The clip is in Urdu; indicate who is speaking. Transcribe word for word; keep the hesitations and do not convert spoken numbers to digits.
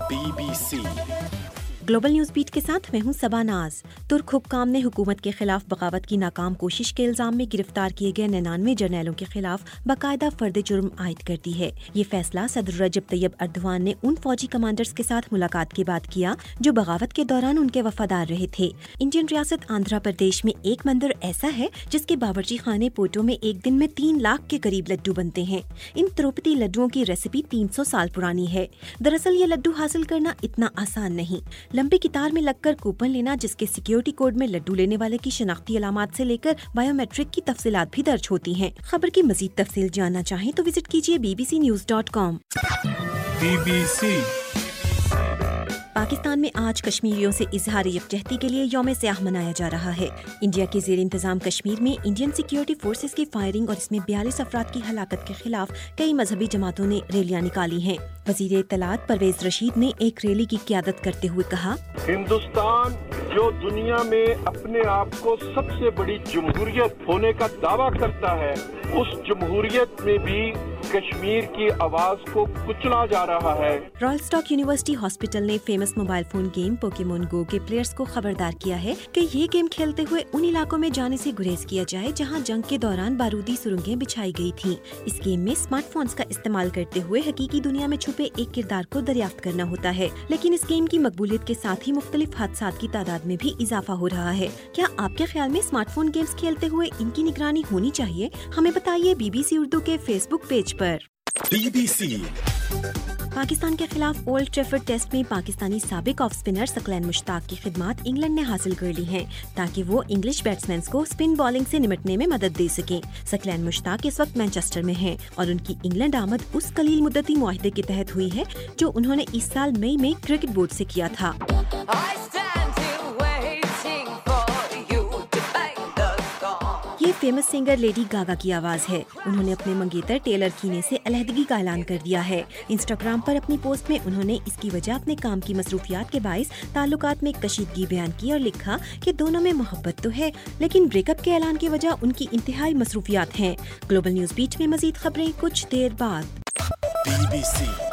Speaker 1: Be B C
Speaker 2: global news beat کے ساتھ میں ہوں سبا ناز۔ ترک حکام نے حکومت کے خلاف بغاوت کی ناکام کوشش کے الزام میں گرفتار کیے گئے ننانوے جرنیلوں کے خلاف باقاعدہ فرد جرم عائد کر دی ہے۔ یہ فیصلہ صدر رجب طیب اردوان نے ان فوجی کمانڈرز کے ساتھ ملاقات کے بعد کیا جو بغاوت کے دوران ان کے وفادار رہے تھے۔ انڈین ریاست آندھرا پردیش میں ایک مندر ایسا ہے جس کے باورچی خانے پوٹو میں ایک دن میں تین لاکھ کے قریب لڈو بنتے ہیں۔ ان تروپتی لڈوؤں کی ریسیپی تین سو سال پرانی ہے۔ دراصل یہ لڈو حاصل کرنا اتنا آسان نہیں۔ لمبی قطار میں لگ کر کوپن لینا جس کے سیکیورٹی کوڈ میں لڈو لینے والے کی شناختی علامات سے لے کر بایو میٹرک کی تفصیلات بھی درج ہوتی ہیں۔ خبر کی مزید تفصیل جاننا چاہیں تو وزٹ کیجیے B B C news dot com.
Speaker 1: B B C
Speaker 2: Pakistan میں آج کشمیریوں سے اظہار یکجہتی کے لیے یوم سیاہ منایا جا رہا ہے۔ انڈیا کے زیر انتظام کشمیر میں انڈین سیکیورٹی فورسز کی فائرنگ اور اس میں بیالیس افراد کی ہلاکت کے خلاف کئی مذہبی جماعتوں نے ریلیاں نکالی ہیں۔ وزیر اطلاعات پرویز رشید نے ایک ریلی کی قیادت کرتے ہوئے کہا،
Speaker 3: ہندوستان جو دنیا میں اپنے آپ کو سب سے بڑی جمہوریت ہونے کا دعویٰ کرتا ہے، اس جمہوریت میں بھی کشمیر کی آواز کو کچلا جا رہا ہے۔
Speaker 2: رائل اسٹاک یونیورسٹی ہاسپٹل نے famous mobile phone game Pokemon Go کے پلیئرز کو خبردار کیا ہے کہ یہ گیم کھیلتے ہوئے ان علاقوں میں جانے سے گریز کیا جائے جہاں جنگ کے دوران بارودی سرنگیں بچھائی گئی تھیں۔ اس گیم میں اسمارٹ فونز کا استعمال کرتے ہوئے حقیقی دنیا میں چھپے ایک کردار کو دریافت کرنا ہوتا ہے، لیکن اس گیم کی مقبولیت کے ساتھ ہی مختلف حادثات کی تعداد میں بھی اضافہ ہو رہا ہے۔ کیا آپ کے خیال میں اسمارٹ فون گیمز کھیلتے ہوئے ان کی نگرانی ہونی چاہیے؟ ہمیں بتائیے بی بی سی اردو کے فیس بک پیج پر۔
Speaker 1: بی بی سی
Speaker 2: پاکستان کے خلاف اولڈ ٹریفرڈ ٹیسٹ میں پاکستانی سابق آف اسپنر ثقلین مشتاق کی خدمات انگلینڈ نے حاصل کر لی ہیں تاکہ وہ انگلش بیٹسمینز کو اسپن بالنگ سے نمٹنے میں مدد دے سکیں۔ ثقلین مشتاق اس وقت مانچسٹر میں ہیں اور ان کی انگلینڈ آمد اس قلیل مدتی معاہدے کے تحت ہوئی ہے جو انہوں نے اس سال مئی میں کرکٹ بورڈ سے کیا تھا۔ یہ فیمس سنگر لیڈی گاگا کی آواز ہے۔ انہوں نے اپنے منگیتر ٹیلر کینے سے علیحدگی کا اعلان کر دیا ہے۔ انسٹاگرام پر اپنی پوسٹ میں انہوں نے اس کی وجہ اپنے کام کی مصروفیات کے باعث تعلقات میں کشیدگی بیان کی اور لکھا کہ دونوں میں محبت تو ہے لیکن بریک اپ کے اعلان کی وجہ ان کی انتہائی مصروفیات ہیں۔ گلوبل نیوز بیٹ میں مزید خبریں کچھ دیر بعد۔
Speaker 1: Be B C